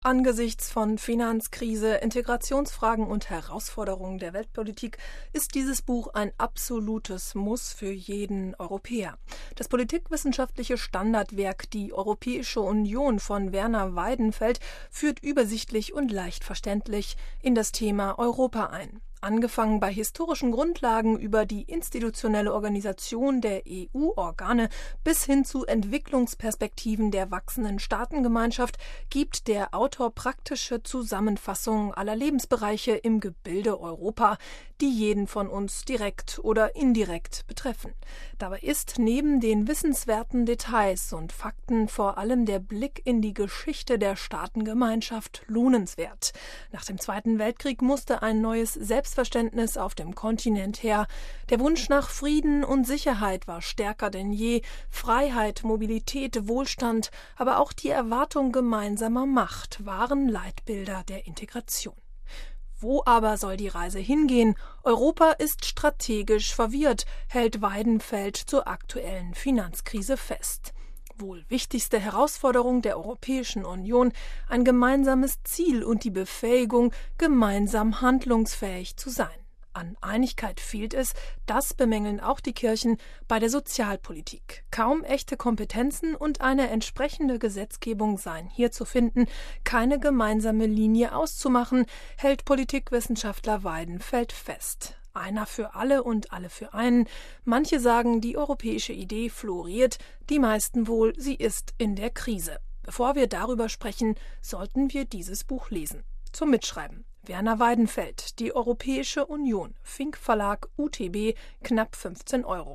Angesichts von Finanzkrise, Integrationsfragen und Herausforderungen der Weltpolitik ist dieses Buch ein absolutes Muss für jeden Europäer. Das politikwissenschaftliche Standardwerk Die Europäische Union von Werner Weidenfeld führt übersichtlich und leicht verständlich in das Thema Europa ein. Angefangen bei historischen Grundlagen über die institutionelle Organisation der EU-Organe bis hin zu Entwicklungsperspektiven der wachsenden Staatengemeinschaft gibt der Autor praktische Zusammenfassungen aller Lebensbereiche im Gebilde Europa, die jeden von uns direkt oder indirekt betreffen. Dabei ist neben den wissenswerten Details und Fakten vor allem der Blick in die Geschichte der Staatengemeinschaft lohnenswert. Nach dem Zweiten Weltkrieg musste ein neues Selbstverständnis auf dem Kontinent her. Der Wunsch nach Frieden und Sicherheit war stärker denn je. Freiheit, Mobilität, Wohlstand, aber auch die Erwartung gemeinsamer Macht waren Leitbilder der Integration. Wo aber soll die Reise hingehen? Europa ist strategisch verwirrt, hält Weidenfeld zur aktuellen Finanzkrise fest. Wohl wichtigste Herausforderung der Europäischen Union, ein gemeinsames Ziel und die Befähigung, gemeinsam handlungsfähig zu sein. An Einigkeit fehlt es, das bemängeln auch die Kirchen bei der Sozialpolitik. Kaum echte Kompetenzen und eine entsprechende Gesetzgebung seien hier zu finden, keine gemeinsame Linie auszumachen, hält Politikwissenschaftler Weidenfeld fest. Einer für alle und alle für einen. Manche sagen, die europäische Idee floriert, die meisten wohl, sie ist in der Krise. Bevor wir darüber sprechen, sollten wir dieses Buch lesen. Zum Mitschreiben: Werner Weidenfeld, Die Europäische Union, Fink Verlag, UTB, knapp 15 €.